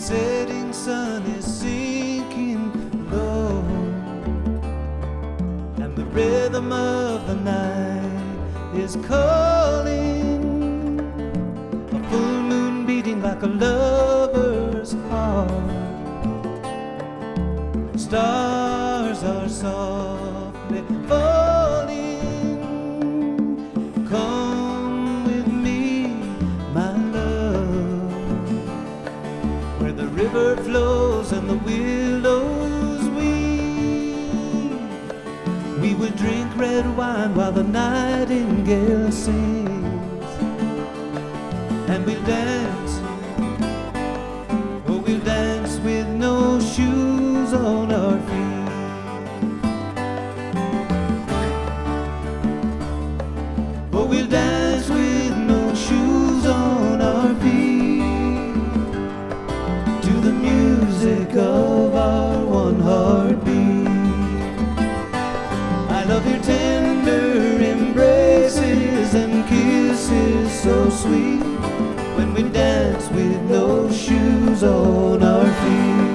setting sun is sinking low, and the rhythm of the night is calling, a full moon beating like a lover's heart. Stars are softly falling. Come with me, my love, where the river flows and the willows weep. We will drink red wine while the nightingale sings, and we'll dance, oh, we'll dance with no shoes on our feet. Oh, we'll dance with no shoes on our feet, to the music of our one heartbeat. I love your tender embraces and kisses so sweet, when we dance with no shoes on our feet.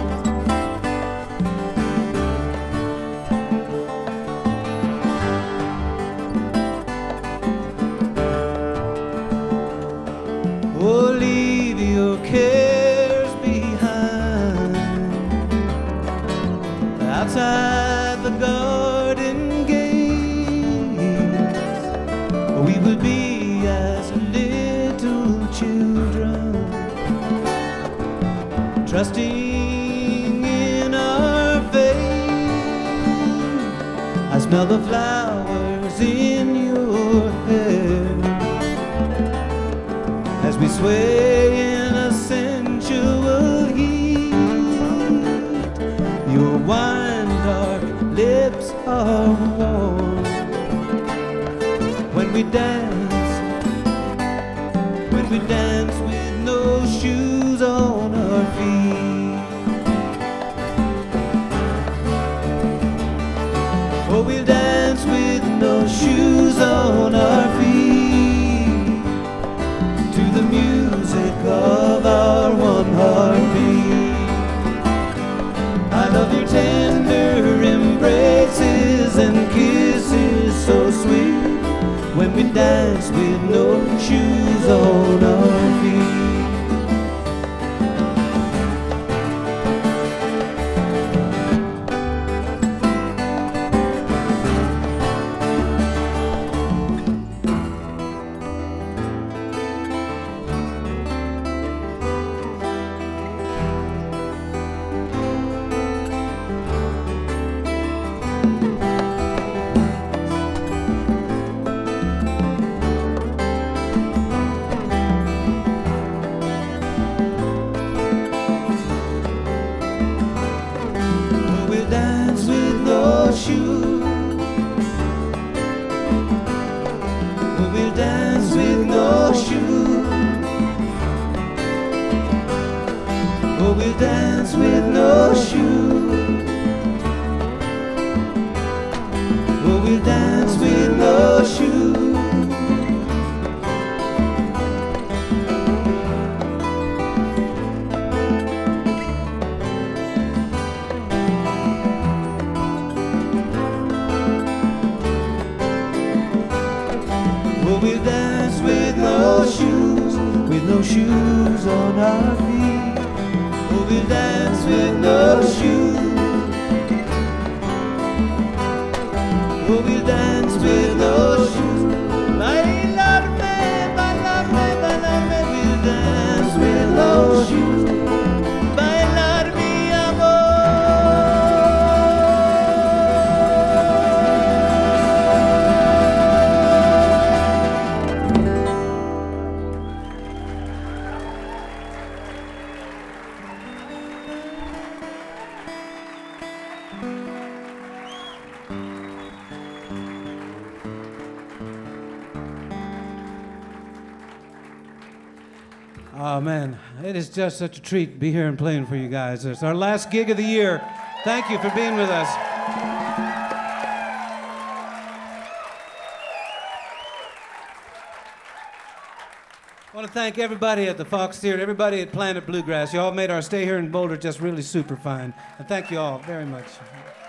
Oh, leave your cares behind outside the garden gates. We will be as little children, trusting in our fate. I smell the flowers in your hair as we sway in a sensual heat. Your wine-dark lips are warm when we dance with no shoes on our feet. Oh, we'll dance with no shoes on our feet, to the music of our one heartbeat. I love your tender embraces and kisses so sweet, when we dance with no shoes on our feet. We'll dance with no shoes. We'll dance with no shoes. Oh, we'll dance with no shoes. Oh, we'll dance with no shoes. Oh, we'll dance with no shoes on our feet. Oh, we'll dance with no shoes. Oh, we'll dance with no shoes. Bailarme, bailarme, bailarme. We'll dance with no shoes. Bailar mi amor. Oh, man, it is just such a treat to be here and playing for you guys. It's our last gig of the year. Thank you for being with us. I want to thank everybody at the Fox Theater, everybody at Planet Bluegrass. You all made our stay here in Boulder just really super fine. And thank you all very much.